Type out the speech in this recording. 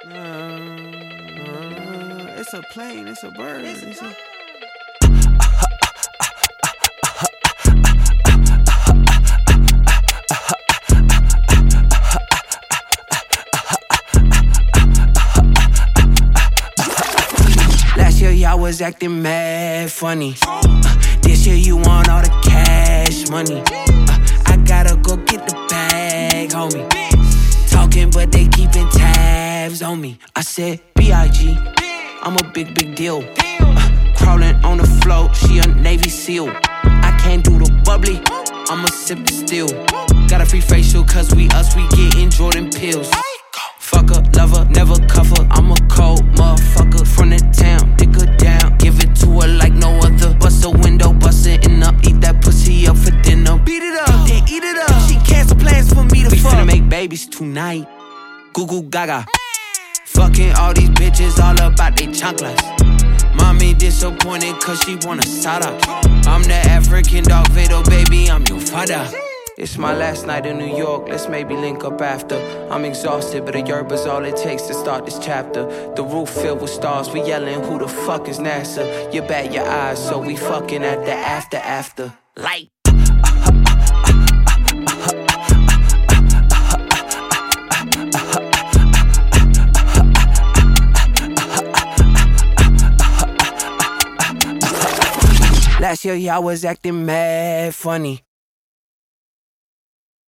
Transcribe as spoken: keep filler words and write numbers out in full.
Uh, it's a plane, it's a bird. It's it's a... Last year y'all was acting mad funny. Uh, this year you want all the cash money. Uh, I gotta go get the bag, homie. Talking but they keeping tabs on me. I said B I G, I'm a big, big deal. Uh, crawling on the floor, she a Navy SEAL. I can't do the bubbly, I'ma sip the still. Got a free facial cause we us, we getting Jordan pills. Fuck her, love her, never cuff her. I'm a cold motherfucker from the town. Dick her down, give it to her like no other. Bust a window, bust it in up. Eat that pussy up for dinner. Beat it up, then eat it up. She cancel plans for me to we fuck. We finna make babies tonight. Goo goo gaga. Fucking all these bitches, all about they chanclas. Mommy disappointed cause she want a sada. I'm the African dog Vado, baby, I'm your father. It's my last night in New York, let's maybe link up after. I'm exhausted, but a yerba's all it takes to start this chapter. The roof filled with stars, we yelling, who the fuck is NASA? You bat your eyes, so we fucking at the after after. Light. Last year y'all was acting mad funny.